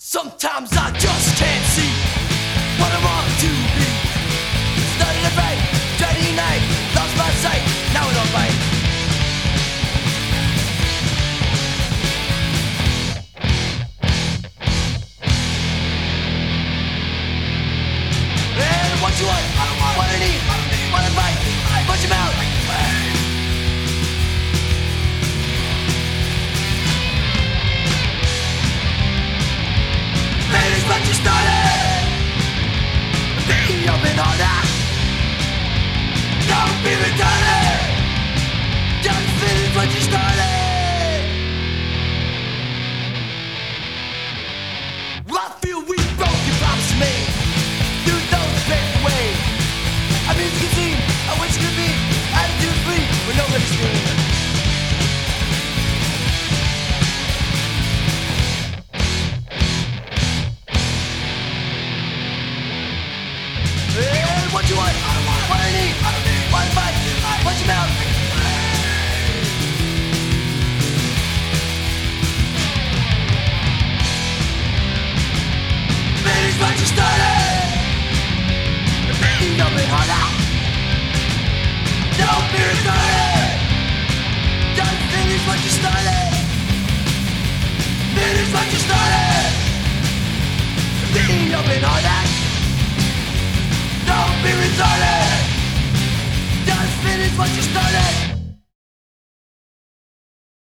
Sometimes I just can't see what I want to be. Started a fight, tried to unite, lost my sight, now I don't fight. And what you want, what I need, what I fight, punch him out. Finish what you started. Be open harder. Don't be retarded. Just finish what you started. I feel we broke your promise to me. You don't pave the way. I mean you can see, I wish you could be. Attitude free when nobody's seen. What you want, what I need, what I fight, punch him out. Finish what you started. Be open harder. Don't be retarded. Just finish what you started. Finish what you started. Be open harder. Don't be retarded. Just finish what you started.